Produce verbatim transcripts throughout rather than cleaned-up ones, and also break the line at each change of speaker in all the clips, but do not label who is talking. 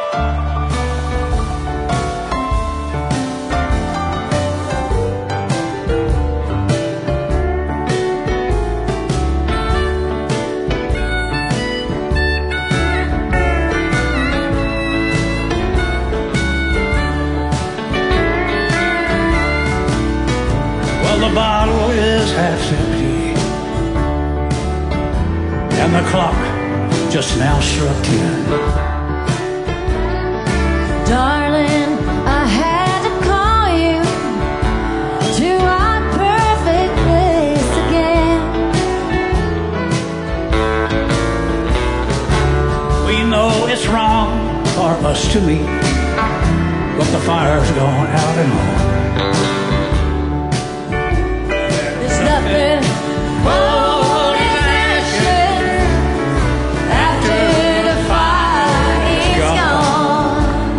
The bottle is half empty, and the clock just now struck ten.
Darling, I had to call you to our perfect place again.
We know it's wrong for us to meet, but the fire's gone out and on.
Nothing holding ashes after the fire is gone.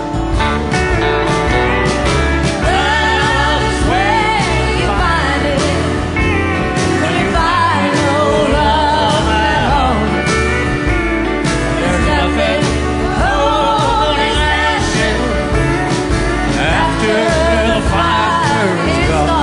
Love is where you find it when you find no love at home. There's nothing holding ashes after the fire is gone.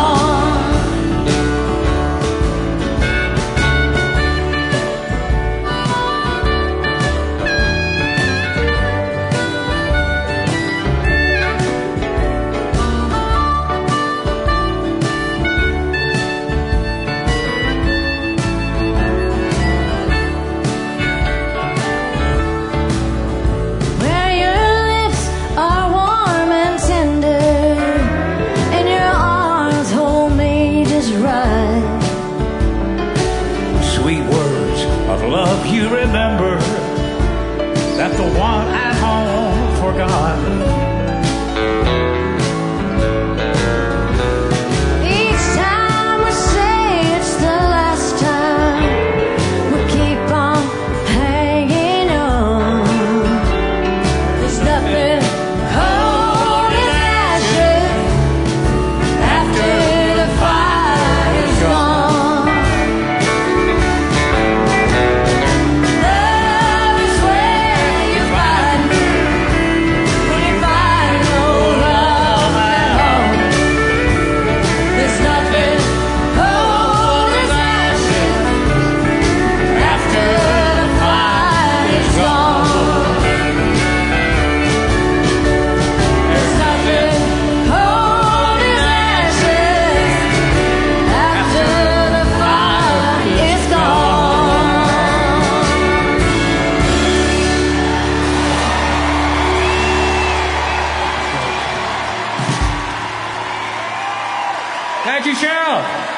Sweet words of love you remember that the one at home forgot.
Each time we say it's the last time, we keep on hanging on. There's nothing holding ashes after the fire is gone. Love is where you find me when you find no love at home. There's nothing holding ashes after the fire is gone. There's nothing holding ashes after the fire is gone.
Thank you, Cheryl.